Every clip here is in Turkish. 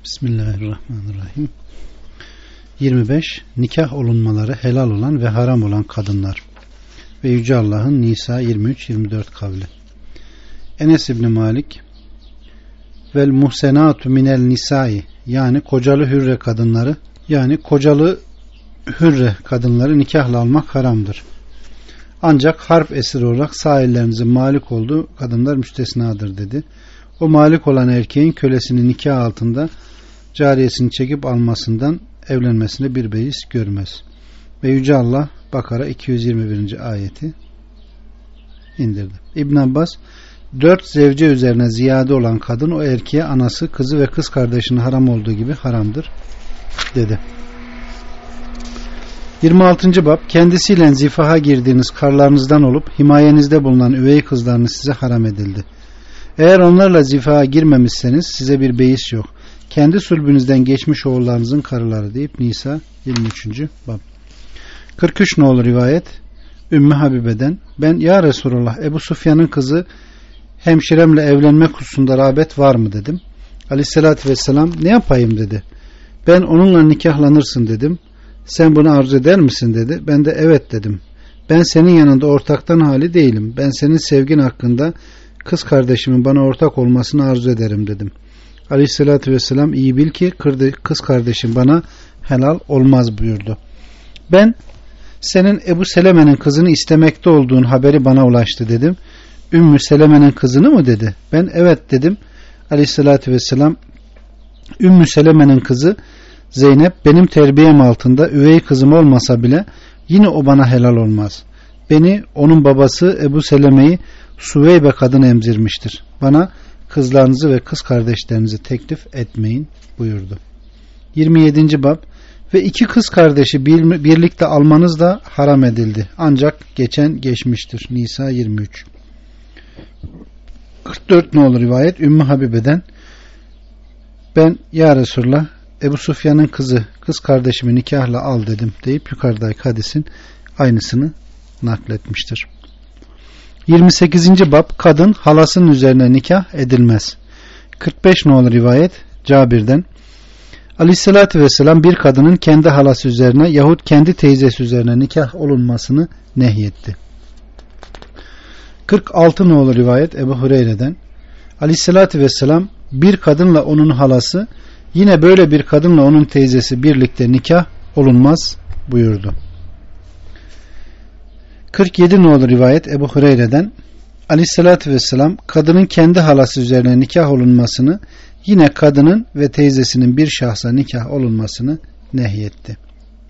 Bismillahirrahmanirrahim. 25. Nikah olunmaları helal olan ve haram olan kadınlar ve Yüce Allah'ın Nisa 23-24 kavli. Enes İbni Malik vel muhsenatu minel nisai, yani kocalı hürre kadınları nikahla almak haramdır. Ancak harp esiri olarak sahillerinizin malik olduğu kadınlar müstesnadır dedi. O malik olan erkeğin kölesini nikah altında cariyesini çekip almasından evlenmesine bir beis görmez. Ve Yüce Allah Bakara 221. ayeti indirdi. İbn Abbas, 4 zevce üzerine ziyade olan kadın o erkeğe anası, kızı ve kız kardeşinin haram olduğu gibi haramdır dedi. 26. bab, kendisiyle zifaha girdiğiniz karlarınızdan olup himayenizde bulunan üvey kızlarınız size haram edildi. Eğer onlarla zifaha girmemişseniz size bir beis yok. Kendi sulbünüzden geçmiş oğullarınızın karıları deyip Nisa 23. bab. 43 nolu rivayet Ümmü Habibe'den, ben ya Resulullah, Ebu Sufyan'ın kızı hemşiremle evlenmek hususunda rağbet var mı dedim. Aleyhissalatü vesselam ne yapayım dedi. Ben onunla nikahlanırsın dedim. Sen bunu arzu eder misin dedi. Ben de evet dedim. Ben senin yanında ortaktan hali değilim. Ben senin sevgin hakkında kız kardeşimin bana ortak olmasını arzu ederim dedim. Aleyhissalatü vesselam, iyi bil ki kız kardeşim bana helal olmaz buyurdu. Ben senin Ebu Seleme'nin kızını istemekte olduğun haberi bana ulaştı dedim. Ümmü Seleme'nin kızını mı dedi. Ben evet dedim. Aleyhissalatü vesselam, Ümmü Seleme'nin kızı Zeynep benim terbiyem altında üvey kızım olmasa bile yine o bana helal olmaz. Beni onun babası Ebu Seleme'yi Süveybe kadın emzirmiştir. Bana kızlarınızı ve kız kardeşlerinizi teklif etmeyin buyurdu. 27. bab, ve 2 kız kardeşi birlikte almanız da haram edildi. Ancak geçmiştir. Nisa 23. 44 nolu rivayet Ümmü Habibe'den, ben ya Resulullah, Ebu Sufyan'ın kızı kız kardeşimi nikahla al dedim deyip yukarıdaki hadisin aynısını nakletmiştir. 28. bab, kadın halasının üzerine nikah edilmez. 45 nolu rivayet Cabir'den, Aleyhissalatü vesselam bir kadının kendi halası üzerine yahut kendi teyzesi üzerine nikah olunmasını nehyetti. 46 nolu rivayet Ebu Hureyre'den, Aleyhissalatü vesselam bir kadınla onun halası, yine böyle bir kadınla onun teyzesi birlikte nikah olunmaz buyurdu. 47 nolu rivayet Ebu Hureyre'den, Aleyhissalatü vesselam kadının kendi halası üzerine nikah olunmasını, yine kadının ve teyzesinin bir şahsa nikah olunmasını nehyetti.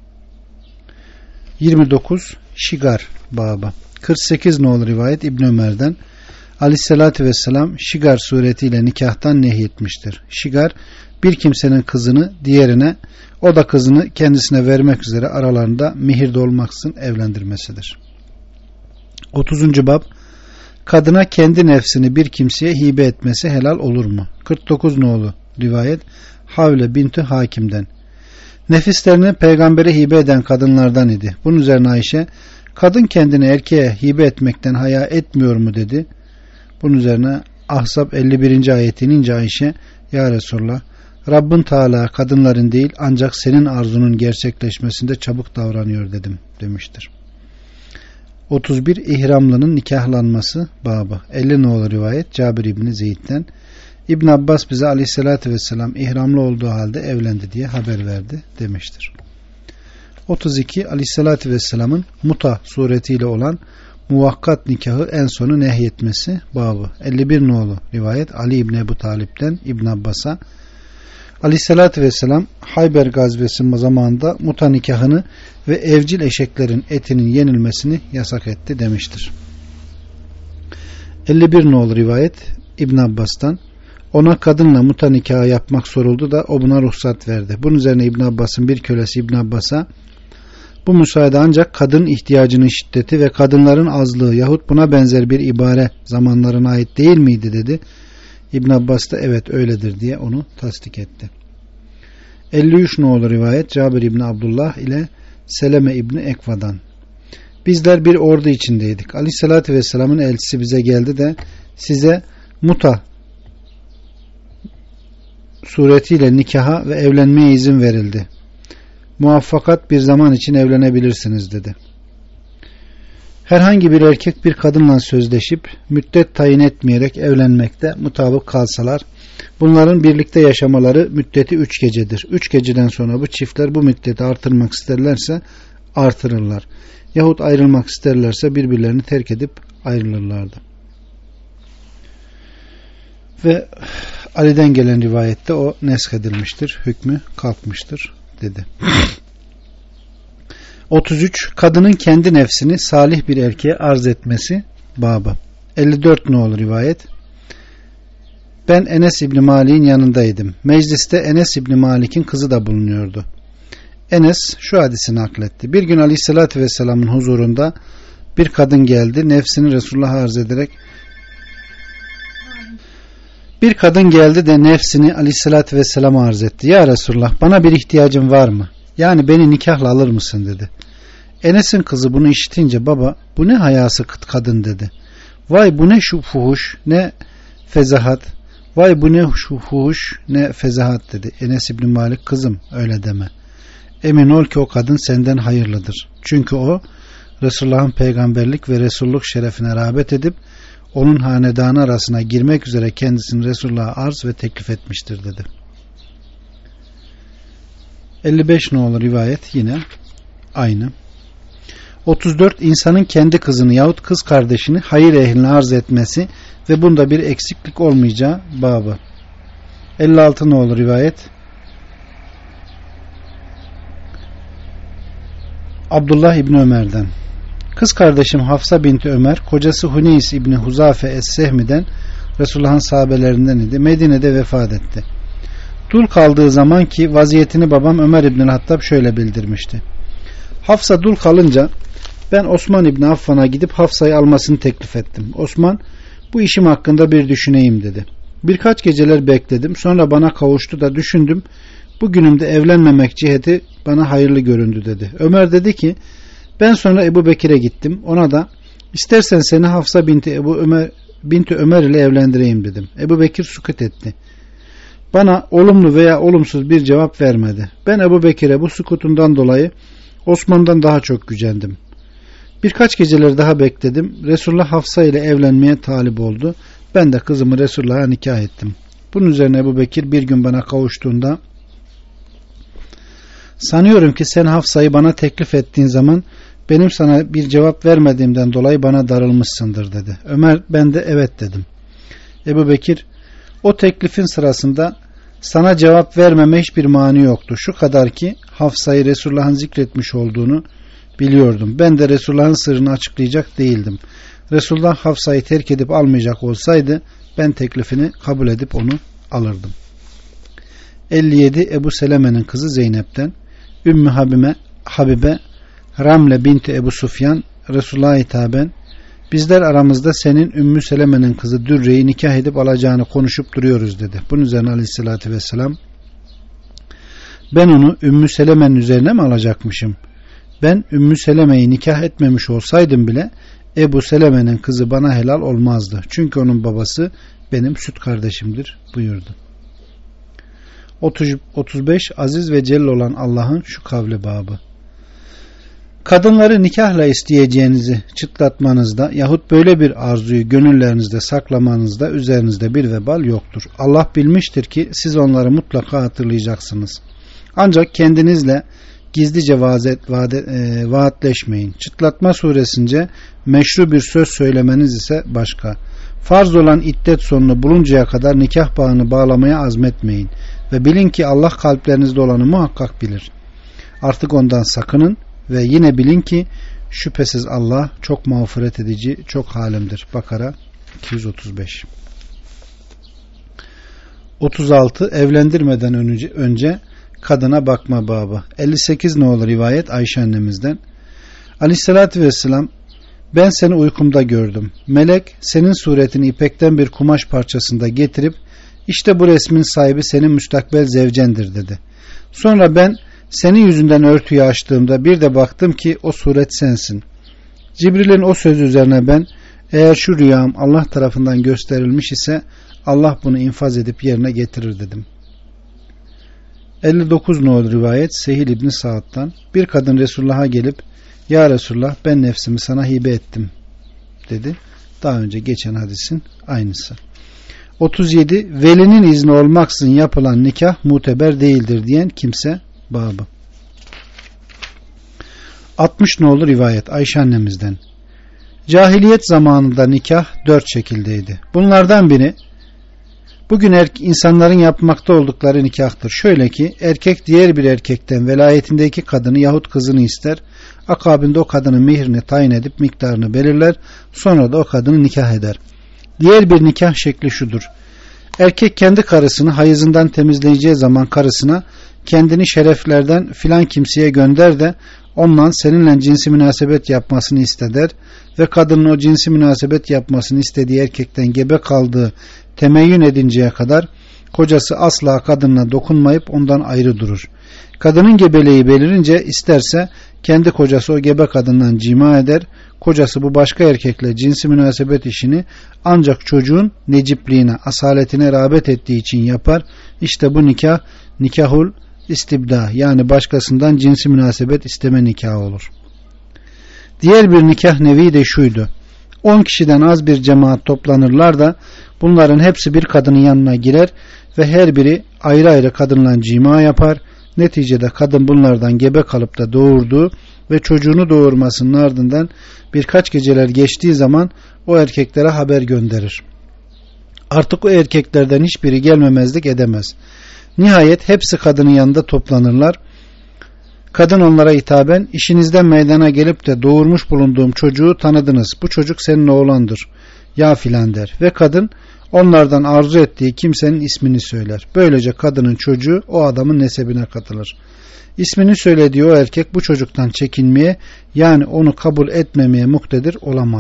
29 Şigar baba. 48 nolu rivayet İbn Ömer'den, Aleyhissalatü vesselam şigar suretiyle nikahtan nehyetmiştir. Şigar, bir kimsenin kızını diğerine, o da kızını kendisine vermek üzere aralarında mihirde olmaksızın evlendirmesidir. 30. bab, kadına kendi nefsini bir kimseye hibe etmesi helal olur mu? 49 nolu rivayet Havle binti Hakim'den, nefislerini peygambere hibe eden kadınlardan idi. Bunun üzerine Ayşe, kadın kendini erkeğe hibe etmekten haya etmiyor mu dedi. Bunun üzerine Ahzab 51. ayeti inince Ayşe, ya Resulullah, Rabbin Teala kadınların değil ancak senin arzunun gerçekleşmesinde çabuk davranıyor demiştir. 31 İhramlının nikahlanması babı. 50 nolu rivayet Cabir İbni Zeyd'den, İbn Abbas bize Aleyhisselatü vesselam ihramlı olduğu halde evlendi diye haber verdi demiştir. 32 Aleyhisselatü vesselamın muta suretiyle olan muvakkat nikahı en sonu nehyetmesi babı. 51 nolu rivayet Ali İbni Ebu Talip'ten İbn Abbas'a, Aleyhissalatü vesselam Hayber gazvesi zamanında muta nikahını ve evcil eşeklerin etinin yenilmesini yasak etti demiştir. 51 nolu rivayet İbn Abbas'tan, ona kadınla muta nikahı yapmak soruldu da o buna ruhsat verdi. Bunun üzerine İbn Abbas'ın bir kölesi İbn Abbas'a, bu müsaade ancak kadın ihtiyacının şiddeti ve kadınların azlığı yahut buna benzer bir ibare zamanlarına ait değil miydi dedi. İbn Abbas da evet öyledir diye onu tasdik etti. 53 nolu rivayet Cabir İbni Abdullah ile Seleme İbni Ekva'dan, bizler bir ordu içindeydik. Aleyhissalatü vesselamın elçisi bize geldi de size muta suretiyle nikaha ve evlenmeye izin verildi. Muvaffakat bir zaman için evlenebilirsiniz dedi. Herhangi bir erkek bir kadınla sözleşip müddet tayin etmeyerek evlenmekte mutabık kalsalar, bunların birlikte yaşamaları müddeti 3 gecedir. 3 geceden sonra bu çiftler bu müddeti artırmak isterlerse artırırlar. Yahut ayrılmak isterlerse birbirlerini terk edip ayrılırlardı. Ve Ali'den gelen rivayette o neshedilmiştir, hükmü kalkmıştır dedi. 33. Kadının kendi nefsini salih bir erkeğe arz etmesi babı. 54 nolu rivayet. Ben Enes İbni Malik'in yanındaydım. Mecliste Enes İbni Malik'in kızı da bulunuyordu. Enes şu hadisi nakletti. Bir gün Aleyhisselatü Vesselam'ın huzurunda bir kadın geldi. Nefsini Resulullah'a arz ederek nefsini Aleyhisselatü Vesselam'a arz etti. Ya Resulullah, bana bir ihtiyacın var mı? Yani beni nikahla alır mısın dedi. Enes'in kızı bunu işitince baba bu ne hayası kıt kadın dedi. Vay bu ne şu fuhuş ne fezahat. Vay bu ne şu fuhuş ne fezahat dedi. Enes İbni Malik kızım öyle deme. Emin ol ki o kadın senden hayırlıdır. Çünkü o Resulullah'ın peygamberlik ve Resulluk şerefine rağbet edip onun hanedanı arasına girmek üzere kendisini Resulullah'a arz ve teklif etmiştir dedi. 55 nolu rivayet yine aynı. 34. İnsanın kendi kızını yahut kız kardeşini hayır ehline arz etmesi ve bunda bir eksiklik olmayacağı babı. 56 nolu rivayet. Abdullah İbni Ömer'den. Kız kardeşim Hafsa binti Ömer, kocası Huneys İbni Huzafe Es-Sehmi'den, Resulullah'ın sahabelerinden idi. Medine'de vefat etti. Dul kaldığı zaman ki vaziyetini babam Ömer İbni Hattab şöyle bildirmişti. Hafsa dul kalınca ben Osman İbni Affan'a gidip Hafsa'yı almasını teklif ettim. Osman bu işim hakkında bir düşüneyim dedi. Birkaç geceler bekledim. Sonra bana kavuştu da düşündüm. Bugünümde evlenmemek ciheti bana hayırlı göründü dedi. Ömer dedi ki ben sonra Ebu Bekir'e gittim. Ona da istersen seni Hafsa binti Ömer ile evlendireyim dedim. Ebu Bekir sükût etti. Bana olumlu veya olumsuz bir cevap vermedi. Ben Ebu Bekir'e bu sükutundan dolayı Osman'dan daha çok gücendim. Birkaç geceler daha bekledim. Resulullah Hafsa ile evlenmeye talip oldu. Ben de kızımı Resulullah'a nikah ettim. Bunun üzerine Ebu Bekir bir gün bana kavuştuğunda sanıyorum ki sen Hafsa'yı bana teklif ettiğin zaman benim sana bir cevap vermediğimden dolayı bana darılmışsındır dedi. Ömer ben de evet dedim. Ebu Bekir o teklifin sırasında sana cevap vermeme hiçbir mani yoktu. Şu kadar ki Hafsa'yı Resulullah'ın zikretmiş olduğunu biliyordum. Ben de Resulullah'ın sırrını açıklayacak değildim. Resulullah Hafsa'yı terk edip almayacak olsaydı ben teklifini kabul edip onu alırdım. 57 Ebu Seleme'nin kızı Zeynep'ten. Ümmü Habibe Ramle binti Ebu Sufyan Resulullah'a hitaben bizler aramızda senin Ümmü Seleme'nin kızı Dürre'yi nikah edip alacağını konuşup duruyoruz dedi. Bunun üzerine Aleyhisselatü Vesselam ben onu Ümmü Seleme'nin üzerine mi alacakmışım? Ben Ümmü Seleme'yi nikah etmemiş olsaydım bile Ebu Seleme'nin kızı bana helal olmazdı. Çünkü onun babası benim süt kardeşimdir buyurdu. 35 Aziz ve celil olan Allah'ın şu kavli babı. Kadınları nikahla isteyeceğinizi çıtlatmanızda yahut böyle bir arzuyu gönüllerinizde saklamanızda üzerinizde bir vebal yoktur. Allah bilmiştir ki siz onları mutlaka hatırlayacaksınız. Ancak kendinizle gizlice vaatleşmeyin. Çıtlatma suresince meşru bir söz söylemeniz ise başka. Farz olan iddet sonunu buluncaya kadar nikah bağını bağlamaya azmetmeyin. Ve bilin ki Allah kalplerinizde olanı muhakkak bilir. Artık ondan sakının ve yine bilin ki şüphesiz Allah çok mağfiret edici, çok halimdir. Bakara 235. 36 Evlendirmeden önce kadına bakma babı. 58 nolu rivayet Ayşe annemizden. Aleyhissalatü vesselam ben seni uykumda gördüm. Melek senin suretini ipekten bir kumaş parçasında getirip işte bu resmin sahibi senin müstakbel zevcendir dedi. Sonra ben senin yüzünden örtüyü açtığımda bir de baktım ki o suret sensin. Cibril'in o sözü üzerine ben eğer şu rüyam Allah tarafından gösterilmiş ise Allah bunu infaz edip yerine getirir dedim. 59 nolu rivayet Sehil İbni Sa'd'dan, bir kadın Resulullah'a gelip ya Resulullah ben nefsimi sana hibe ettim dedi. Daha önce geçen hadisin aynısı. 37 velinin izni olmaksızın yapılan nikah muteber değildir diyen kimse babı. 60 nolu rivayet Ayşe annemizden, cahiliyet zamanında nikah 4 şekildeydi. Bunlardan biri bugün insanların yapmakta oldukları nikahtır. Şöyle ki erkek diğer bir erkekten velayetindeki kadını yahut kızını ister. Akabinde o kadının mehrini tayin edip miktarını belirler. Sonra da o kadını nikah eder. Diğer bir nikah şekli şudur. Erkek kendi karısını hayızından temizleyeceği zaman karısına kendini şereflerden filan kimseye gönder de onunla seninle cinsi münasebet yapmasını ister ve kadının o cinsi münasebet yapmasını istediği erkekten gebe kaldığı temeyyün edinceye kadar kocası asla kadınla dokunmayıp ondan ayrı durur. Kadının gebeliği belirince isterse kendi kocası o gebe kadından cima eder. Kocası bu başka erkekle cinsi münasebet işini ancak çocuğun necipliğine, asaletine rağbet ettiği için yapar. İşte bu nikah nikahul istibda, yani başkasından cinsi münasebet isteme nikahı olur. Diğer bir nikah nevi de şuydu. 10 kişiden az bir cemaat toplanırlar da bunların hepsi bir kadının yanına girer ve her biri ayrı ayrı kadınla cima yapar. Neticede kadın bunlardan gebe kalıp da doğurduğu ve çocuğunu doğurmasının ardından birkaç geceler geçtiği zaman o erkeklere haber gönderir. Artık o erkeklerden hiçbiri gelmemezlik edemez. Nihayet hepsi kadının yanında toplanırlar. Kadın onlara hitaben işinizden meydana gelip de doğurmuş bulunduğum çocuğu tanıdınız. Bu çocuk senin oğlandır ya filan der. Ve kadın onlardan arzu ettiği kimsenin ismini söyler. Böylece kadının çocuğu o adamın nesebine katılır. İsmini söylediği o erkek bu çocuktan çekinmeye, yani onu kabul etmemeye muktedir olamaz.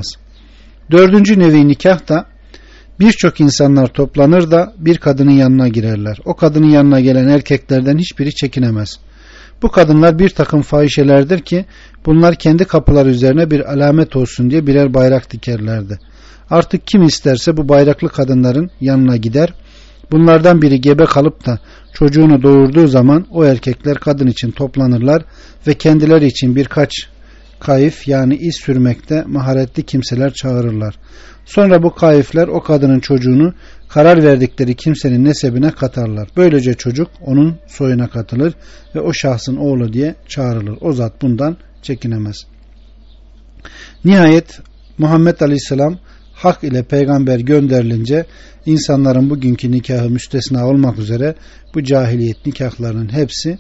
4. nevi nikah da birçok insanlar toplanır da bir kadının yanına girerler. O kadının yanına gelen erkeklerden hiçbiri çekinemez. Bu kadınlar bir takım fahişelerdir ki bunlar kendi kapıları üzerine bir alamet olsun diye birer bayrak dikerlerdi. Artık kim isterse bu bayraklı kadınların yanına gider. Bunlardan biri gebe kalıp da çocuğunu doğurduğu zaman o erkekler kadın için toplanırlar ve kendileri için birkaç kayıf, yani iz sürmekte maharetli kimseler çağırırlar. Sonra bu kayıflar o kadının çocuğunu karar verdikleri kimsenin nesebine katarlar. Böylece çocuk onun soyuna katılır ve o şahsın oğlu diye çağrılır. O zat bundan çekinemez. Nihayet Muhammed Aleyhisselam hak ile peygamber gönderilince insanların bugünkü nikahı müstesna olmak üzere bu cahiliyet nikahlarının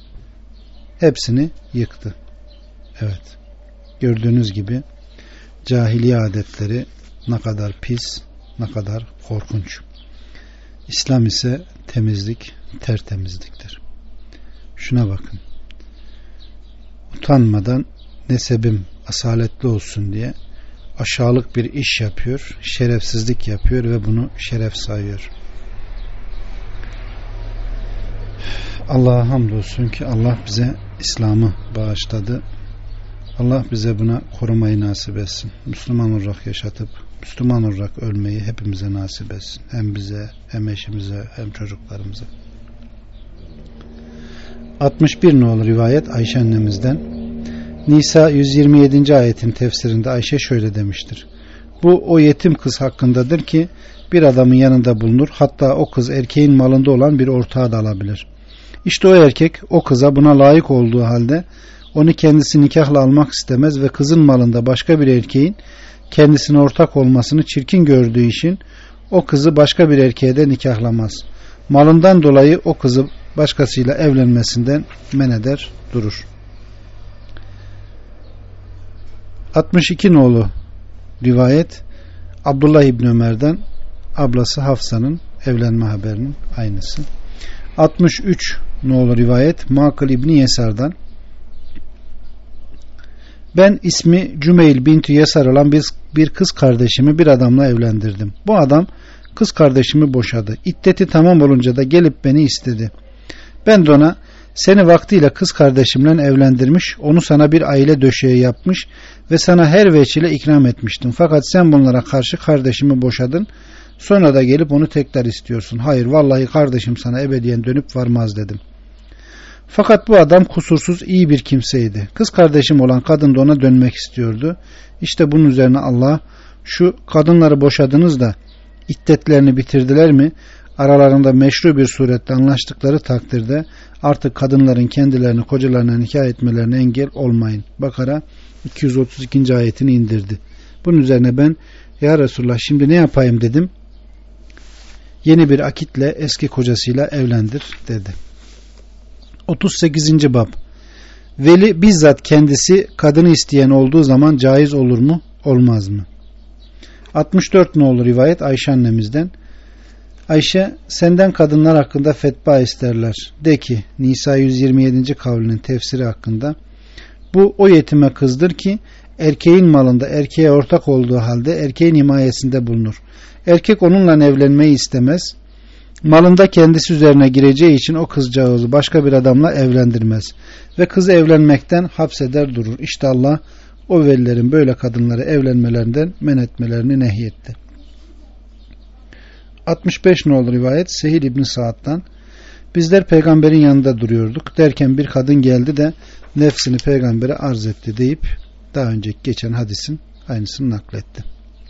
hepsini yıktı. Evet. Gördüğünüz gibi cahiliye adetleri ne kadar pis, ne kadar korkunç. İslam ise temizlik, tertemizliktir. Şuna bakın. Utanmadan nesebim asaletli olsun diye aşağılık bir iş yapıyor, şerefsizlik yapıyor ve bunu şeref sayıyor. Allah'a hamdolsun ki Allah bize İslam'ı bağışladı. Allah bize buna korumayı nasip etsin. Müslüman olarak yaşatıp Müslüman olarak ölmeyi hepimize nasip etsin. Hem bize, hem eşimize, hem çocuklarımıza. 61 nolu rivayet Ayşe annemizden. Nisa 127. ayetin tefsirinde Ayşe şöyle demiştir. Bu o yetim kız hakkındadır ki bir adamın yanında bulunur. Hatta o kız erkeğin malında olan bir ortağı da alabilir. İşte o erkek o kıza buna layık olduğu halde onu kendisi nikahla almak istemez ve kızın malında başka bir erkeğin kendisine ortak olmasını çirkin gördüğü için o kızı başka bir erkeğe de nikahlamaz. Malından dolayı o kızı başkasıyla evlenmesinden men eder durur. 62 nolu rivayet Abdullah İbni Ömer'den, ablası Hafsa'nın evlenme haberinin aynısı. 63 nolu rivayet Makıl İbni Yesar'dan. Ben ismi Cümeyl binti Yesar olan bir kız kardeşimi bir adamla evlendirdim. Bu adam kız kardeşimi boşadı. İddeti tamam olunca da gelip beni istedi. Ben de ona seni vaktiyle kız kardeşimle evlendirmiş, onu sana bir aile döşeği yapmış ve sana her veçile ikram etmiştim. Fakat sen bunlara karşı kardeşimi boşadın. Sonra da gelip onu tekrar istiyorsun. Hayır, vallahi kardeşim sana ebediyen dönüp varmaz dedim. Fakat bu adam kusursuz iyi bir kimseydi. Kız kardeşim olan kadın da ona dönmek istiyordu. İşte bunun üzerine Allah, şu kadınları boşadınız da iddetlerini bitirdiler mi? Aralarında meşru bir surette anlaştıkları takdirde artık kadınların kendilerini kocalarına nikah etmelerine engel olmayın. Bakara 232. ayetini indirdi. Bunun üzerine ben, ya Resulullah şimdi ne yapayım dedim. Yeni bir akitle eski kocasıyla evlendir dedi. 38. bab. Veli bizzat kendisi kadını isteyen olduğu zaman caiz olur mu, olmaz mı? 64 nolu rivayet Ayşe annemizden. Ayşe, senden kadınlar hakkında fetva isterler. De ki, Nisa 127. kavlinin tefsiri hakkında, bu o yetime kızdır ki erkeğin malında erkeğe ortak olduğu halde erkeğin himayesinde bulunur. Erkek onunla evlenmeyi istemez. Malında kendisi üzerine gireceği için o kızcağızı başka bir adamla evlendirmez. Ve kızı evlenmekten hapseder durur. İşte Allah o velilerin böyle kadınları evlenmelerinden men etmelerini nehyetti. 65 nolu rivayet Sehil İbni Sa'd'dan. Bizler peygamberin yanında duruyorduk. Derken bir kadın geldi de nefsini peygambere arz etti deyip daha önceki geçen hadisin aynısını nakletti.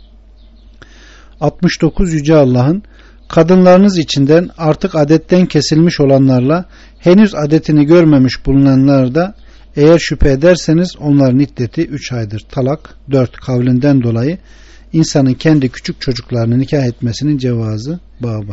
69 Yüce Allah'ın kadınlarınız içinden artık adetten kesilmiş olanlarla henüz adetini görmemiş bulunanlar da eğer şüphe ederseniz onların iddeti 3 aydır. Talak 4 kavlinden dolayı insanın kendi küçük çocuklarını nikah etmesinin cevazı babı.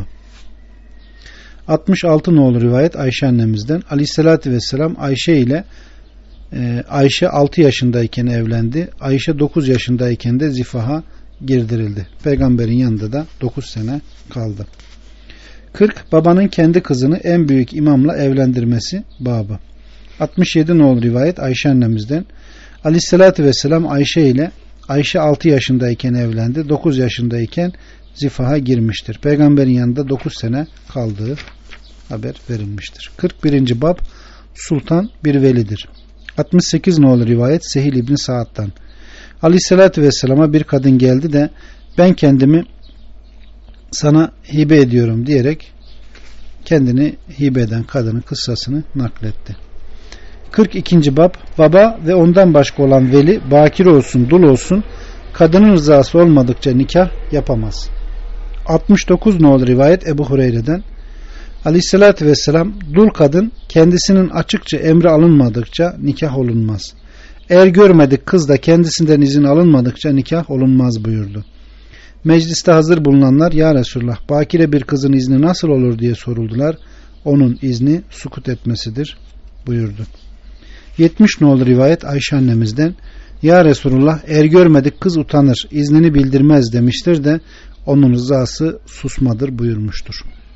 66 nolu rivayet Ayşe annemizden. Aleyhissalatü vesselam Ayşe ile Ayşe 6 yaşındayken evlendi. Ayşe 9 yaşındayken de zifaha girdirildi. Peygamberin yanında da 9 sene kaldı. 40 babanın kendi kızını en büyük imamla evlendirmesi babı. 67 nolu rivayet Ayşe annemizden. Aleyhissalatü vesselam Ayşe ile Ayşe 6 yaşındayken evlendi. 9 yaşındayken zifaha girmiştir. Peygamberin yanında 9 sene kaldığı haber verilmiştir. 41. bab Sultan bir velidir. 68 nolu rivayet Sehil İbni Sa'd'dan. Aleyhissalatü vesselama bir kadın geldi de ben kendimi sana hibe ediyorum diyerek kendini hibe eden kadının kıssasını nakletti. 42. bab baba ve ondan başka olan veli bakir olsun dul olsun kadının rızası olmadıkça nikah yapamaz. 69 nolu rivayet Ebu Hureyre'den. Aleyhissalatü vesselam dul kadın kendisinin açıkça emri alınmadıkça nikah olunmaz. Eğer görmedik kız da kendisinden izin alınmadıkça nikah olunmaz buyurdu. Mecliste hazır bulunanlar ya Resulullah bakire bir kızın izni nasıl olur diye soruldular. Onun izni sukut etmesidir buyurdu. 70 nolu rivayet Ayşe annemizden. Ya Resulullah eğer görmedik kız utanır iznini bildirmez demiştir de onun rızası susmadır buyurmuştur.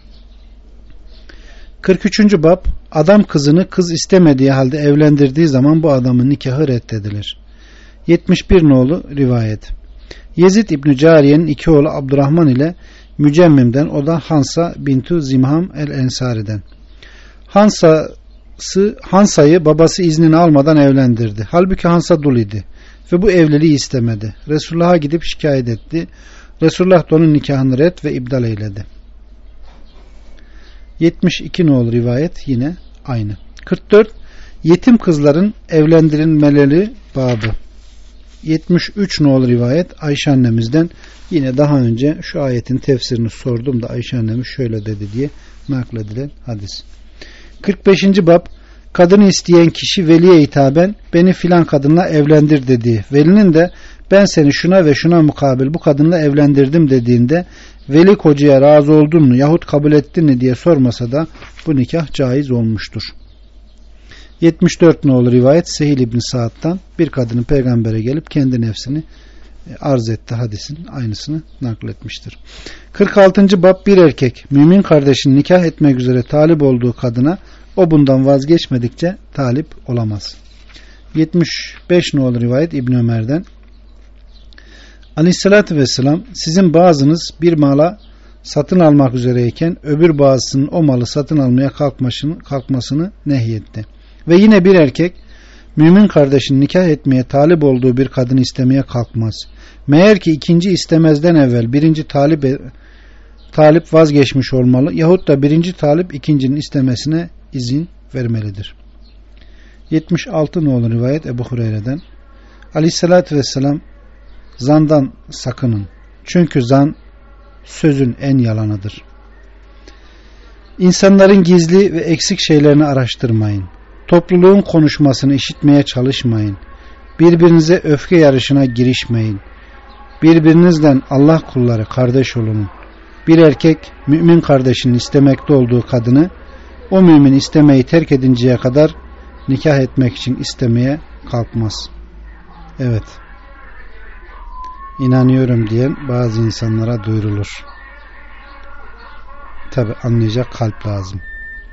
43. bab adam kızını kız istemediği halde evlendirdiği zaman bu adamın nikahı reddedilir. 71 nolu rivayet Yezid İbni Cariye'nin iki oğlu Abdurrahman ile Mücemmim'den, o da Hansa bintu Zimham el-Ensari'den. Hansa'yı babası iznini almadan evlendirdi. Halbuki Hansa dul idi ve bu evliliği istemedi. Resulullah'a gidip şikayet etti. Resulullah da onun nikahını red ve iptal eyledi. 72 nolu rivayet yine aynı. 44 yetim kızların evlendirilmeleri babı. 73 nolu rivayet Ayşe annemizden. Yine daha önce şu ayetin tefsirini sordum da Ayşe annemiz şöyle dedi diye nakledilen hadis. 45. bab kadını isteyen kişi veliye hitaben beni filan kadınla evlendir dediği, velinin de ben seni şuna ve şuna mukabil bu kadınla evlendirdim dediğinde veli kocaya razı oldun mu yahut kabul ettin mi diye sormasa da bu nikah caiz olmuştur. 74 nolu rivayet Sehil İbni Sa'd'dan bir kadının peygambere gelip kendi nefsini arz etti hadisin aynısını nakletmiştir. 46. bab bir erkek mümin kardeşini nikah etmek üzere talip olduğu kadına o bundan vazgeçmedikçe talip olamaz. 75 nolu rivayet İbn Ömer'den. Aleyhissalatü vesselam sizin bazınız bir mala satın almak üzereyken öbür bazısının o malı satın almaya kalkmasını nehyetti. Ve yine bir erkek mümin kardeşini nikah etmeye talip olduğu bir kadını istemeye kalkmaz. Meğer ki ikinci istemezden evvel birinci talip vazgeçmiş olmalı yahut da birinci talip ikincinin istemesine izin vermelidir. 76 nolu rivayet Ebu Hureyre'den. Aleyhissalatü vesselam, zandan sakının. Çünkü zan sözün en yalanıdır. İnsanların gizli ve eksik şeylerini araştırmayın. Topluluğun konuşmasını işitmeye çalışmayın. Birbirinize öfke yarışına girişmeyin. Birbirinizden Allah kulları kardeş olun. Bir erkek mümin kardeşinin istemekte olduğu kadını o mümin istemeyi terk edinceye kadar nikah etmek için istemeye kalkmaz. Evet. İnanıyorum diyen bazı insanlara duyurulur. Tabi anlayacak kalp lazım.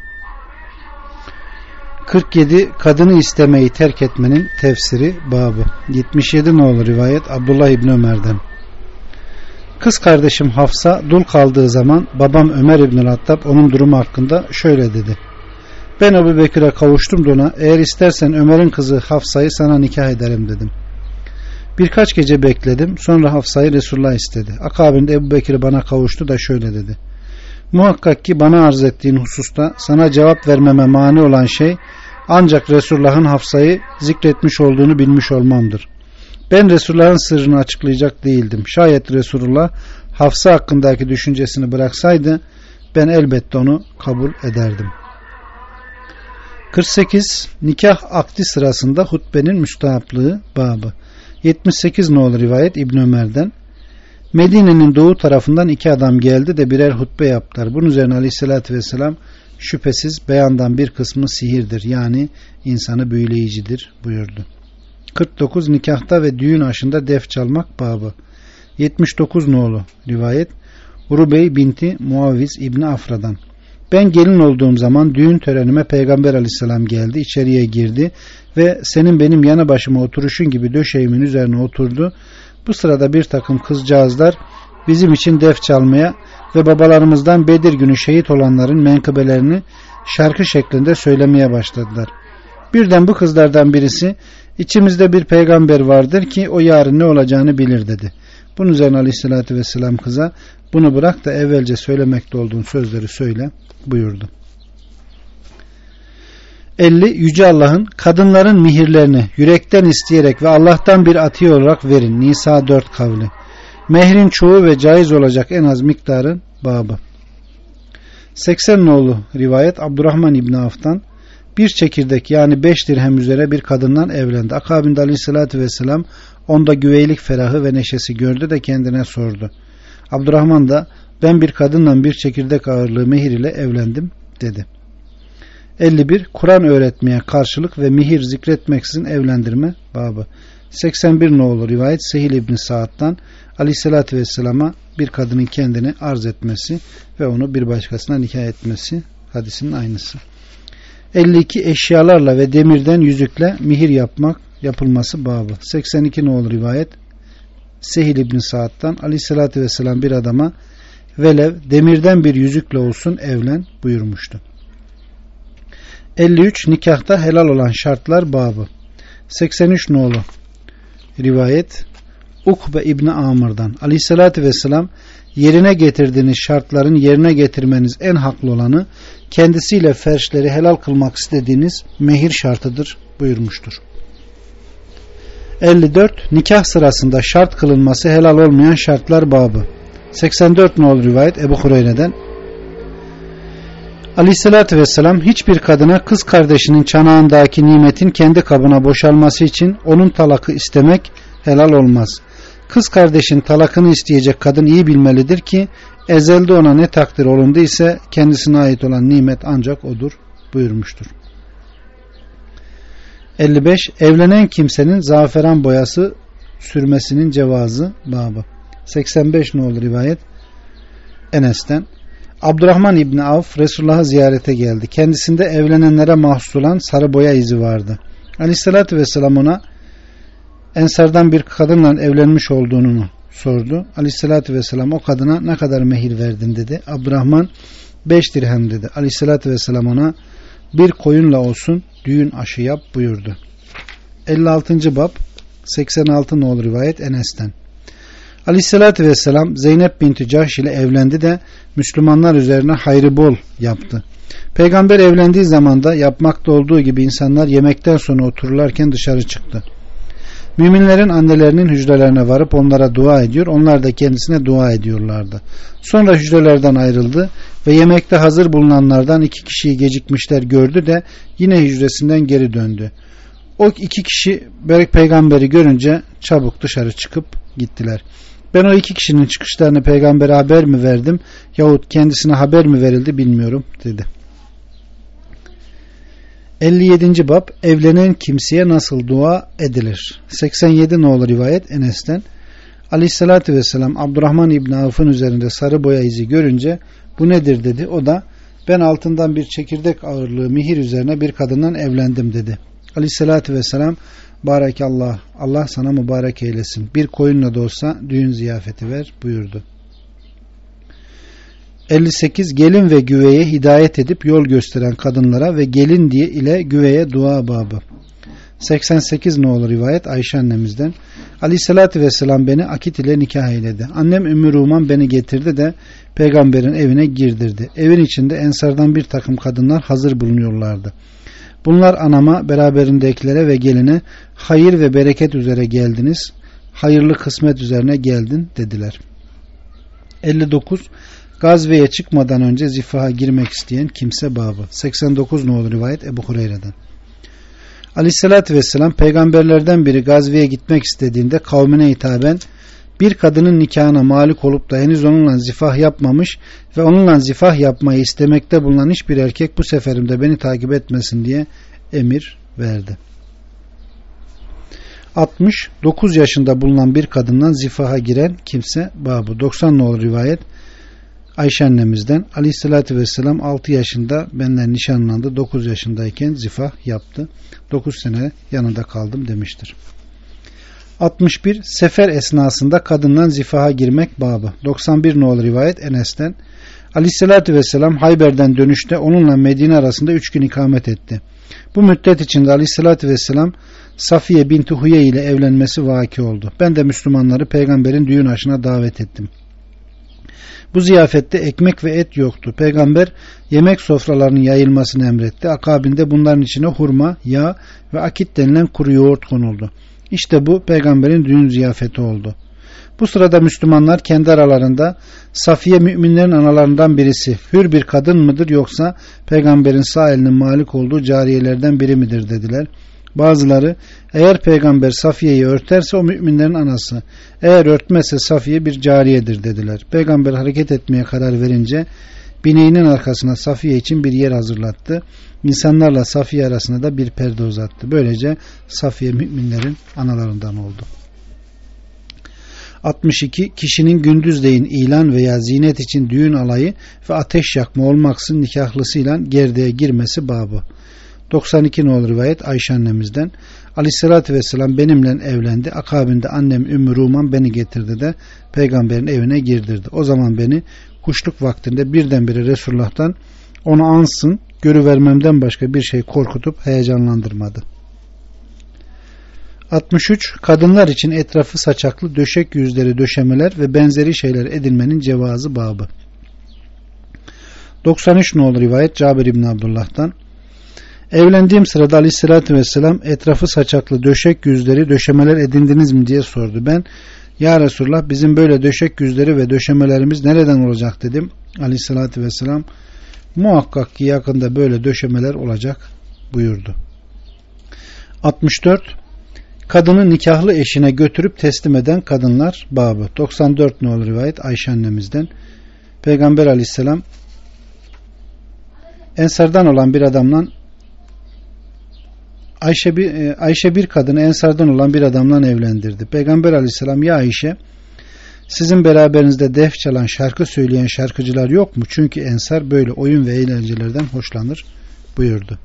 47. Kadını istemeyi terk etmenin tefsiri babı. 77 nolu rivayet Abdullah İbni Ömer'den. Kız kardeşim Hafsa dul kaldığı zaman babam Ömer İbni Hattab onun durumu hakkında şöyle dedi. Ben Ebu Bekir'e kavuştum da ona, eğer istersen Ömer'in kızı Hafsa'yı sana nikah ederim dedim. Birkaç gece bekledim, sonra Hafsa'yı Resulullah istedi. Akabinde Ebu Bekir bana kavuştu da şöyle dedi. Muhakkak ki bana arz ettiğin hususta sana cevap vermeme mani olan şey ancak Resulullah'ın Hafsa'yı zikretmiş olduğunu bilmiş olmamdır. Ben Resulullah'ın sırrını açıklayacak değildim. Şayet Resulullah Hafsa hakkındaki düşüncesini bıraksaydı ben elbette onu kabul ederdim. 48. Nikah akdi sırasında hutbenin müstahaplığı babı. 78 nolu rivayet İbn Ömer'den. Medine'nin doğu tarafından 2 adam geldi de birer hutbe yaptılar. Bunun üzerine Aleyhisselatü Vesselam şüphesiz beyandan bir kısmı sihirdir, yani insanı büyüleyicidir buyurdu. 49. Nikahta ve düğün aşında def çalmak babı. 79 nolu rivayet Rubey binti Muaviz İbni Afra'dan. Ben gelin olduğum zaman düğün törenime Peygamber Aleyhisselam geldi, içeriye girdi ve senin benim yanı başıma oturuşun gibi döşeğimin üzerine oturdu. Bu sırada bir takım kızcağızlar bizim için def çalmaya ve babalarımızdan Bedir günü şehit olanların menkıbelerini şarkı şeklinde söylemeye başladılar. Birden bu kızlardan birisi, içimizde bir peygamber vardır ki o yarın ne olacağını bilir dedi. Bunun üzerine Aleyhisselatü Vesselam kıza, bunu bırak da evvelce söylemekte olduğun sözleri söyle buyurdu. 50. Yüce Allah'ın kadınların mihirlerini yürekten isteyerek ve Allah'tan bir atiye olarak verin. Nisa 4 kavli. Mehrin çoğu ve caiz olacak en az miktarın babı. 80 nolu rivayet Abdurrahman İbni Avf'tan. Bir çekirdek yani 5 dirhem üzere bir kadından evlendi. Akabinde Aleyhisselatü Vesselam onda güveylik ferahı ve neşesi gördü de kendine sordu. Abdurrahman da ben bir kadınla bir çekirdek ağırlığı mehir ile evlendim dedi. 51. Kur'an öğretmeye karşılık ve mihir zikretmeksizin evlendirme babı. 81 nolu rivayet Sehil İbni Sa'd'dan Aleyhisselatü Vesselam'a bir kadının kendini arz etmesi ve onu bir başkasına nikah etmesi hadisinin aynısı. 52. Eşyalarla ve demirden yüzükle mihir yapılması babı. 82 nolu rivayet Sehil İbni Sa'd'dan Aleyhisselatü Vesselam bir adama velev demirden bir yüzükle olsun evlen buyurmuştu. 53. Nikahta helal olan şartlar babı. 83 nolu rivayet Ukbe İbni Amr'dan Aleyhisselatü Vesselam yerine getirdiğiniz şartların yerine getirmeniz en haklı olanı kendisiyle ferşleri helal kılmak istediğiniz mehir şartıdır buyurmuştur. 54. Nikah sırasında şart kılınması helal olmayan şartlar babı. 84 nolu rivayet Ebu Hureyre'den Aleyhisselatü Vesselam hiçbir kadına kız kardeşinin çanağındaki nimetin kendi kabına boşalması için onun talakı istemek helal olmaz. Kız kardeşin talakını isteyecek kadın iyi bilmelidir ki ezelde ona ne takdir olundu ise kendisine ait olan nimet ancak odur buyurmuştur. 55. Evlenen kimsenin zaferan boyası sürmesinin cevazı babı. 85 nolu rivayet Enes'ten Abdurrahman İbni Avf Resulullah'ı ziyarete geldi. Kendisinde evlenenlere mahsus olan sarı boya izi vardı. Aleyhissalatü Vesselam ona Ensardan bir kadınla evlenmiş olduğunu sordu. Aleyhissalatü Vesselam o kadına ne kadar mehir verdin dedi. Abdurrahman 5 dirhem dedi. Aleyhissalatü Vesselam ona bir koyunla olsun düğün aşı yap buyurdu. 56. bab 86 nolu rivayet Enes'ten Aleyhissalatü vesselam Zeynep binti Cahş ile evlendi de Müslümanlar üzerine hayrı bol yaptı. Peygamber evlendiği zaman da yapmakta olduğu gibi insanlar yemekten sonra otururlarken dışarı çıktı. Müminlerin annelerinin hücrelerine varıp onlara dua ediyor, onlar da kendisine dua ediyorlardı. Sonra hücrelerden ayrıldı ve yemekte hazır bulunanlardan 2 kişiyi gecikmişler gördü de yine hücresinden geri döndü. O 2 kişi peygamberi görünce çabuk dışarı çıkıp gittiler. Ben o 2 kişinin çıkışlarını peygambere haber mi verdim yahut kendisine haber mi verildi bilmiyorum dedi. 57. bab evlenen kimseye nasıl dua edilir? 87 nolu rivayet Enes'ten. Aleyhissalatü vesselam Abdurrahman İbni Avf'ın üzerinde sarı boya izi görünce bu nedir dedi. O da ben altından bir çekirdek ağırlığı mihir üzerine bir kadından evlendim dedi. Aleyhissalatü vesselam Barakallah, Allah sana mübarek eylesin. Bir koyunla da olsa düğün ziyafeti ver buyurdu. 58. Gelin ve güveye hidayet edip yol gösteren kadınlara ve gelin diye ile güveye dua babı. 88 nolu rivayet Ayşe annemizden. Aleyhissalatü vesselam beni akit ile nikah eyledi. Annem Ümmü Ruman beni getirdi de peygamberin evine girdirdi. Evin içinde ensardan bir takım kadınlar hazır bulunuyorlardı. Bunlar anama, beraberindekilere ve geline hayır ve bereket üzere geldiniz, hayırlı kısmet üzerine geldin dediler. 59. Gazveye çıkmadan önce zifaha girmek isteyen kimse babı. 89 nolu rivayet Ebu Hureyre'den. Aleyhissalatü vesselam peygamberlerden biri gazveye gitmek istediğinde kavmine hitaben bir kadının nikahına malik olup da henüz onunla zifah yapmamış ve onunla zifah yapmayı istemekte bulunan hiçbir erkek bu seferimde beni takip etmesin diye emir verdi. 60. 9 yaşında bulunan bir kadından zifaha giren kimse babı. 90 nolu rivayet Ayşe annemizden. Aleyhissalatü vesselam 6 yaşında benden nişanlandı. 9 yaşındayken zifah yaptı. 9 sene yanında kaldım demiştir. 61. Sefer esnasında kadından zifaha girmek babı. 91 nolu rivayet Enes'ten. Aleyhissalatü vesselam Hayber'den dönüşte onunla Medine arasında 3 gün ikamet etti. Bu müddet içinde Aleyhissalatü vesselam Safiye binti Huye ile evlenmesi vaki oldu. Ben de Müslümanları peygamberin düğün aşına davet ettim. Bu ziyafette ekmek ve et yoktu. Peygamber yemek sofralarının yayılmasını emretti. Akabinde bunların içine hurma, yağ ve akit denilen kuru yoğurt konuldu. İşte bu peygamberin düğün ziyafeti oldu. Bu sırada Müslümanlar kendi aralarında Safiye müminlerin analarından birisi hür bir kadın mıdır yoksa peygamberin sağ elinin malik olduğu cariyelerden biri midir dediler. Bazıları eğer peygamber Safiye'yi örterse o müminlerin anası, eğer örtmezse Safiye bir cariyedir dediler. Peygamber hareket etmeye karar verince bineğinin arkasına Safiye için bir yer hazırlattı. İnsanlarla Safiye arasında da bir perde uzattı. Böylece Safiye müminlerin analarından oldu. 62. Kişinin gündüzleyin ilan veya zinet için düğün alayı ve ateş yakma olmaksızın nikahlısıyla gerdeğe girmesi babı. 92 nolu rivayet Ayşe annemizden. Aleyhissalatü vesselam benimle evlendi. Akabinde annem Ümmü Ruman beni getirdi de peygamberin evine girdirdi. O zaman beni kuşluk vaktinde birdenbire Resulullah'tan onu ansın, görüvermemden başka bir şey korkutup heyecanlandırmadı. 63. Kadınlar için etrafı saçaklı döşek yüzleri döşemeler ve benzeri şeyler edinmenin cevazı babı. 93 nolu rivayet Cabir İbni Abdullah'tan. Evlendiğim sırada Aleyhisselatü Vesselam etrafı saçaklı döşek yüzleri döşemeler edindiniz mi diye sordu. Ben ya Resulullah bizim böyle döşek yüzleri ve döşemelerimiz nereden olacak dedim. Aleyhisselatü Vesselam muhakkak ki yakında böyle döşemeler olacak buyurdu. 64. Kadını nikahlı eşine götürüp teslim eden kadınlar babı. 94 nolu rivayet Ayşe annemizden. Peygamber Aleyhisselam Ensardan olan bir adamla Ayşe bir kadını Ensardan olan bir adamla evlendirdi. Peygamber Aleyhisselam ya Ayşe sizin beraberinizde def çalan şarkı söyleyen şarkıcılar yok mu? Çünkü Ensar böyle oyun ve eğlencelerden hoşlanır buyurdu.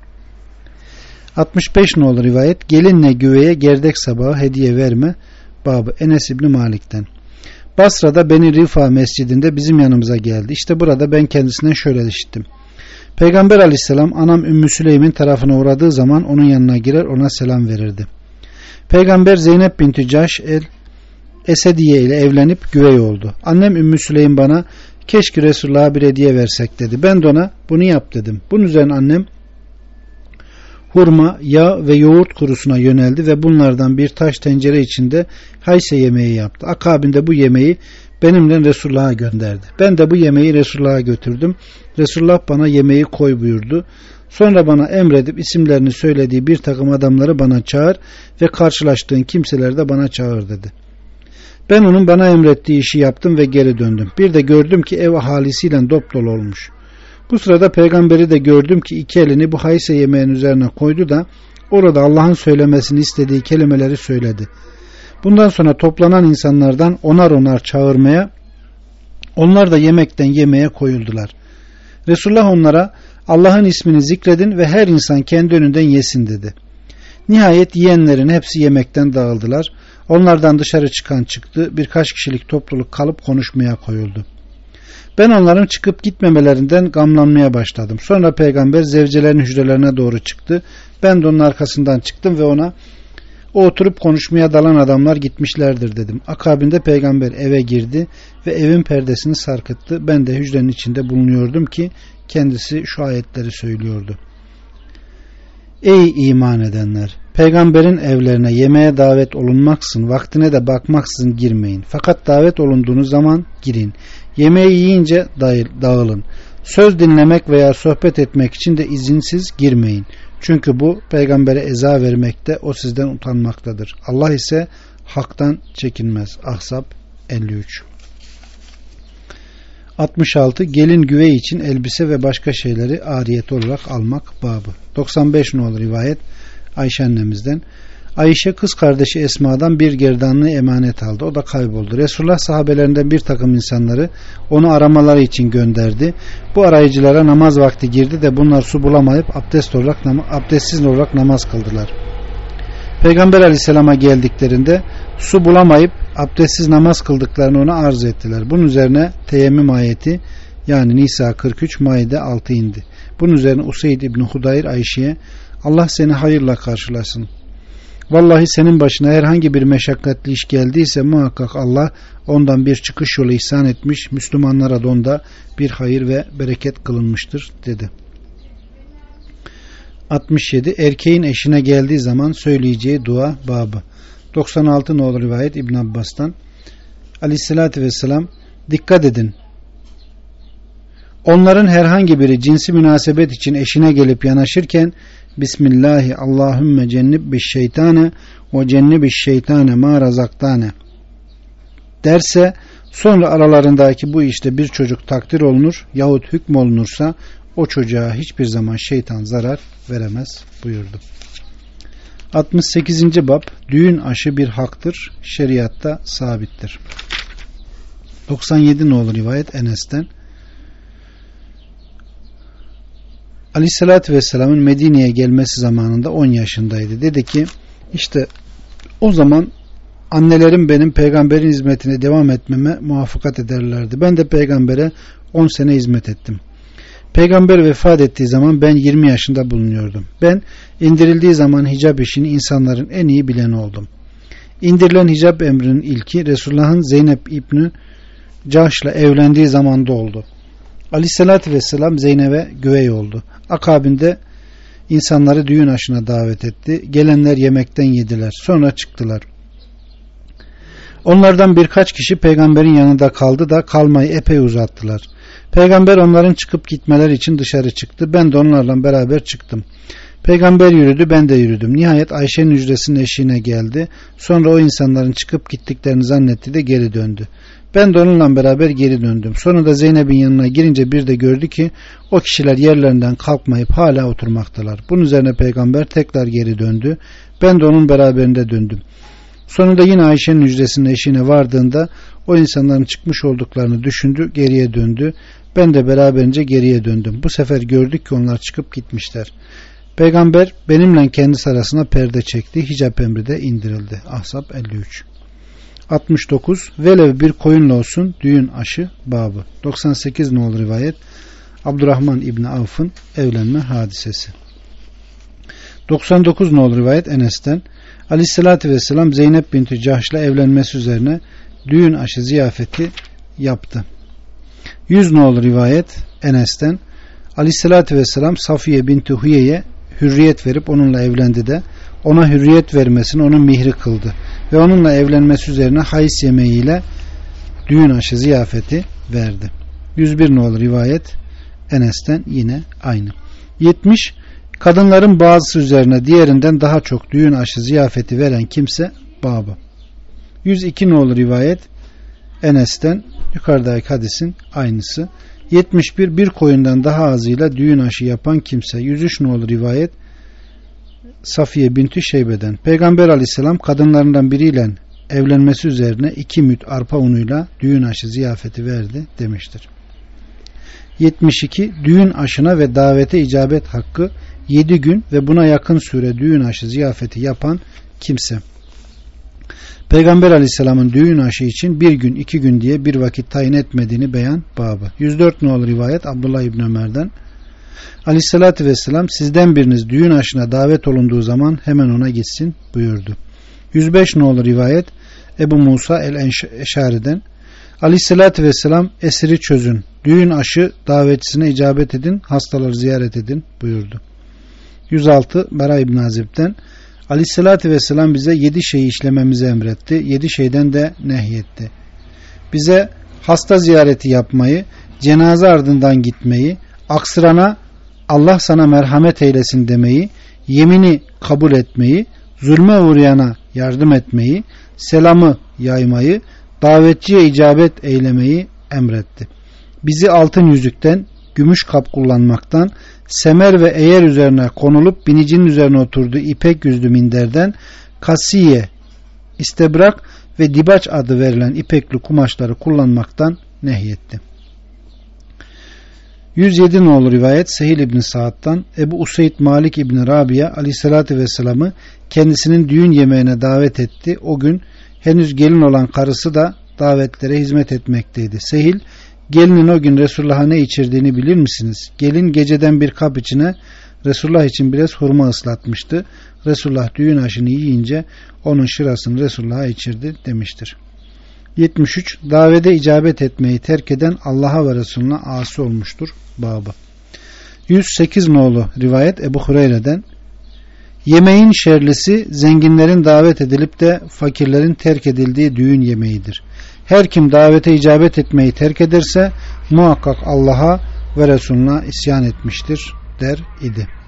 65 nolu rivayet gelinle güveye gerdek sabahı hediye verme babı. Enes İbni Malik'ten. Basra'da Beni Rifa mescidinde bizim yanımıza geldi. İşte burada ben kendisinden şöyle işittim. Peygamber Aleyhisselam anam Ümmü Süleym'in tarafına uğradığı zaman onun yanına girer ona selam verirdi. Peygamber Zeynep binti Cahş Esediye ile evlenip güvey oldu. Annem Ümmü Süleym bana keşke Resulullah'a bir hediye versek dedi. Ben de ona bunu yap dedim. Bunun üzerine annem hurma, yağ ve yoğurt kurusuna yöneldi ve bunlardan bir taş tencere içinde hayse yemeği yaptı. Akabinde bu yemeği benimle Resulullah'a gönderdi. Ben de bu yemeği Resulullah'a götürdüm. Resulullah bana yemeği koy buyurdu. Sonra bana emredip isimlerini söylediği bir takım adamları bana çağır ve karşılaştığın kimseleri de bana çağır dedi. Ben onun bana emrettiği işi yaptım ve geri döndüm. Bir de gördüm ki ev ahalisiyle dopdolu olmuş. Bu sırada peygamberi de gördüm ki iki elini bu hayse yemeğin üzerine koydu da orada Allah'ın söylemesini istediği kelimeleri söyledi. Bundan sonra toplanan insanlardan onar onar çağırmaya, onlar da yemekten yemeye koyuldular. Resulullah onlara Allah'ın ismini zikredin ve her insan kendi önünden yesin dedi. Nihayet yiyenlerin hepsi yemekten dağıldılar. Onlardan dışarı çıkan çıktı. Birkaç kişilik topluluk kalıp konuşmaya koyuldu. Ben onların çıkıp gitmemelerinden gamlanmaya başladım. Sonra peygamber zevcelerin hücrelerine doğru çıktı. Ben de onun arkasından çıktım ve ona o oturup konuşmaya dalan adamlar gitmişlerdir dedim. Akabinde peygamber eve girdi ve evin perdesini sarkıttı. Ben de hücrenin içinde bulunuyordum ki kendisi şu ayetleri söylüyordu. Ey iman edenler! Peygamberin evlerine yemeğe davet olunmaksızın, vaktine de bakmaksızın girmeyin. Fakat davet olunduğunuz zaman girin. Yemeği yiyince dağılın. Söz dinlemek veya sohbet etmek için de izinsiz girmeyin. Çünkü bu peygambere eza vermekte, o sizden utanmaktadır. Allah ise haktan çekinmez. Ahzab 53. 66. Gelin güvey için elbise ve başka şeyleri ariyet olarak almak babı. 95 nolu rivayet Ayşe annemizden. Ayşe kız kardeşi Esma'dan bir gerdanlığı emanet aldı. O da kayboldu. Resulullah sahabelerinden bir takım insanları onu aramaları için gönderdi. Bu arayıcılara namaz vakti girdi de bunlar su bulamayıp abdestsiz olarak namaz kıldılar. Peygamber aleyhisselama geldiklerinde su bulamayıp abdestsiz namaz kıldıklarını ona arz ettiler. Bunun üzerine teyemmüm ayeti yani Nisa 43 Maide 6 indi. Bunun üzerine Useyd İbni Hudayr Ayşe'ye Allah seni hayırla karşılasın. Vallahi senin başına herhangi bir meşakkatli iş geldiyse muhakkak Allah ondan bir çıkış yolu ihsan etmiş, Müslümanlara da onda bir hayır ve bereket kılınmıştır dedi. 67. Erkeğin eşine geldiği zaman söyleyeceği dua babı. 96 nolu rivayet İbn Abbas'tan. Aleyhissalatü vesselam dikkat edin. Onların herhangi biri cinsi münasebet için eşine gelip yanaşırken Bismillahi Allahümme cennibbiş şeytane ve cennibiş şeytane ma razaktane derse sonra aralarındaki bu işte bir çocuk takdir olunur yahut hükmolunursa o çocuğa hiçbir zaman şeytan zarar veremez buyurdu. 68. bab düğün aşı bir haktır, şeriatta sabittir. 97 nolu rivayet Enes'ten. Aleyhissalatü Vesselam'ın Medine'ye gelmesi zamanında 10 yaşındaydı. Dedi ki işte o zaman annelerim benim peygamberin hizmetine devam etmeme muvaffakat ederlerdi. Ben de peygambere 10 sene hizmet ettim. Peygamber vefat ettiği zaman ben 20 yaşında bulunuyordum. Ben indirildiği zaman hicab işini insanların en iyi bileni oldum. İndirilen hicab emrinin ilki Resulullah'ın Zeynep İbni Cahş'la evlendiği zamanda oldu. Aleyhissalatü vesselam Zeynep'e güvey oldu. Akabinde insanları düğün aşına davet etti. Gelenler yemekten yediler. Sonra çıktılar. Onlardan birkaç kişi peygamberin yanında kaldı da kalmayı epey uzattılar. Peygamber onların çıkıp gitmeleri için dışarı çıktı. Ben de onlarla beraber çıktım. Peygamber yürüdü, ben de yürüdüm. Nihayet Ayşe'nin hücresinin eşiğine geldi. Sonra o insanların çıkıp gittiklerini zannetti de geri döndü. Ben de onunla beraber geri döndüm. Sonra da Zeynep'in yanına girince bir de gördü ki o kişiler yerlerinden kalkmayıp hala oturmaktalar. Bunun üzerine peygamber tekrar geri döndü. Ben de onun beraberinde döndüm. Sonunda yine Ayşe'nin hücresinin eşiğine vardığında o insanların çıkmış olduklarını düşündü, geriye döndü. Ben de beraberce geriye döndüm. Bu sefer gördük ki onlar çıkıp gitmişler. Peygamber benimle kendisi arasına perde çekti. Hicab emri de indirildi. Ahzab 53. 69. Velev bir koyunla olsun düğün aşı babı. 98 nolu rivayet Abdurrahman İbni Avf'ın evlenme hadisesi. 99 nolu rivayet Enes'ten. Aleyhissalatü vesselam Zeynep binti Cahş'la evlenmesi üzerine düğün aşı ziyafeti yaptı. 100 nolu rivayet Enes'ten. Aleyhissalatü vesselam Safiye binti Huye'ye hürriyet verip onunla evlendi de ona hürriyet vermesini onun mihri kıldı ve onunla evlenmesi üzerine hayız yemeğiyle düğün aşı ziyafeti verdi. 101 nolu rivayet Enes'ten yine aynı. 70 kadınların bazısı üzerine diğerinden daha çok düğün aşı ziyafeti veren kimse babı. 102 nolu rivayet Enes'ten, yukarıdaki hadisin aynısı. 71 bir koyundan daha azıyla düğün aşı yapan kimse. 103 nolu rivayet Safiye binti Şeybe'den. Peygamber aleyhisselam kadınlarından biriyle evlenmesi üzerine 2 müt arpa unuyla düğün aşı ziyafeti verdi demiştir. 72 düğün aşına ve davete icabet hakkı 7 gün ve buna yakın süre düğün aşı ziyafeti yapan kimse. Peygamber aleyhisselamın düğün aşı için 1 gün 2 gün diye bir vakit tayin etmediğini beyan babı. 104 nolu rivayet Abdullah İbni Ömer'den. Aleyhissalatü vesselam sizden biriniz düğün aşına davet olunduğu zaman hemen ona gitsin buyurdu. 105 nolu rivayet Ebu Musa el-Eşari'den. Aleyhissalatü vesselam esiri çözün, düğün aşı davetçisine icabet edin, hastaları ziyaret edin buyurdu. 106 Bera İbn Azib'den. Aleyhissalatü vesselam bize 7 şeyi işlememizi emretti, 7 şeyden de nehyetti. Bize hasta ziyareti yapmayı, cenaze ardından gitmeyi, aksırana Allah sana merhamet eylesin demeyi, yemini kabul etmeyi, zulme uğrayana yardım etmeyi, selamı yaymayı, davetçiye icabet eylemeyi emretti. Bizi altın yüzükten, gümüş kap kullanmaktan, semer ve eğer üzerine konulup binicinin üzerine oturduğu ipek yüzlü minderden, kasiye, istebrak ve dibaç adı verilen ipekli kumaşları kullanmaktan nehyetti. 107 nolu rivayet Sehil İbni Sa'd'dan. Ebu Useyd Malik İbni Rabia aleyhissalatü vesselam'ı kendisinin düğün yemeğine davet etti. O gün henüz gelin olan karısı da davetlere hizmet etmekteydi. Sehil, gelinin o gün Resulullah'a ne içirdiğini bilir misiniz? Gelin geceden bir kap içine Resulullah için biraz hurma ıslatmıştı. Resulullah düğün aşını yiyince onun şırasını Resulullah'a içirdi demiştir. 73 davete icabet etmeyi terk eden Allah'a ve Resulüne asi olmuştur babı. 108 nolu rivayet Ebu Hureyre'den. Yemeğin şerlisi zenginlerin davet edilip de fakirlerin terk edildiği düğün yemeğidir. Her kim davete icabet etmeyi terk ederse muhakkak Allah'a ve Resulüne isyan etmiştir der idi.